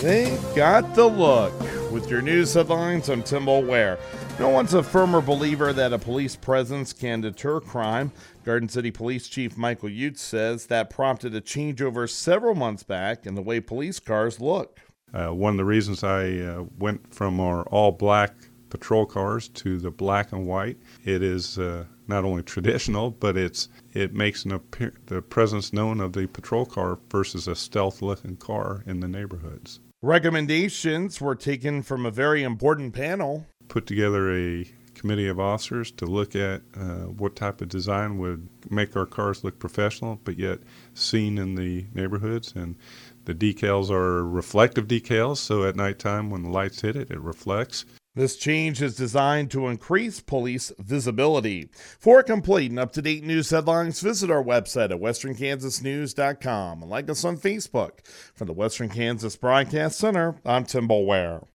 They got the look. With your news headlines, I'm Tim Ware. No one's a firmer believer that a police presence can deter crime. Garden City Police Chief Michael Utes says that prompted a changeover several months back in the way police cars look. One of the reasons I went from our all-black patrol cars to the black and white, it is not only traditional, but it makes the presence known of the patrol car versus a stealth-looking car in the neighborhoods. Recommendations were taken from a very important panel. Put together a committee of officers to look at what type of design would make our cars look professional, but yet seen in the neighborhoods. And the decals are reflective decals, so at nighttime when the lights hit it, it reflects. This change is designed to increase police visibility. For complete and up-to-date news headlines, visit our website at westernkansasnews.com and like us on Facebook. From the Western Kansas Broadcast Center, I'm Tim Ware.